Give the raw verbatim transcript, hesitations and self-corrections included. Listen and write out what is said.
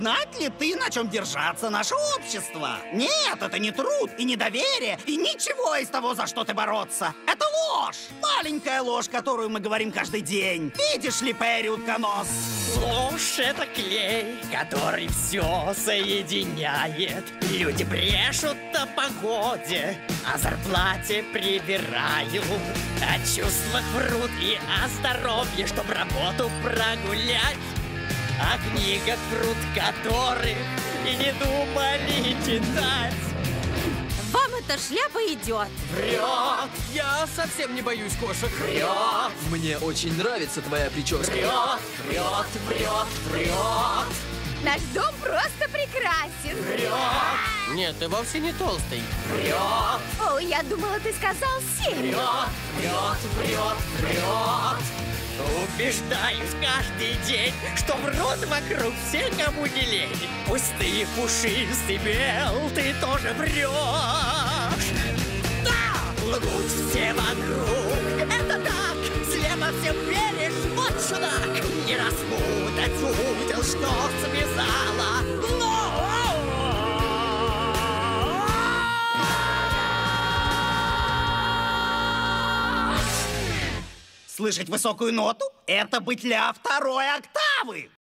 Знать ли ты, на чем держаться наше общество? Нет, это не труд и не доверие, и ничего из того, за что ты бороться. Это ложь! Маленькая ложь, которую мы говорим каждый день. Видишь ли, Перри Утконос? Ложь — это клей, который все соединяет. Люди брешут о погоде, о зарплате прибирают, о чувствах врут и о здоровье, чтоб работу прогулять. О книгах врут, которых и не думали читать. Вам эта шляпа идет. Врет, Я совсем не боюсь кошек. врет, Мне очень нравится твоя прическа. врет, врет, врет, врет, Наш дом просто прекрасен. врет, Нет, ты вовсе не толстый. врет, О, я думала, ты сказал семь. врет, врет, врет, врет. Убеждаюсь каждый день, что врут вокруг все, кому не лень. Пустые, пушистый мел, ты тоже врешь. Да, лгут все вокруг, это так. Слепо всем веришь, вот чудак. Не распутать узел, что связала. Но... Слышать высокую ноту — это быть ля второй октавы.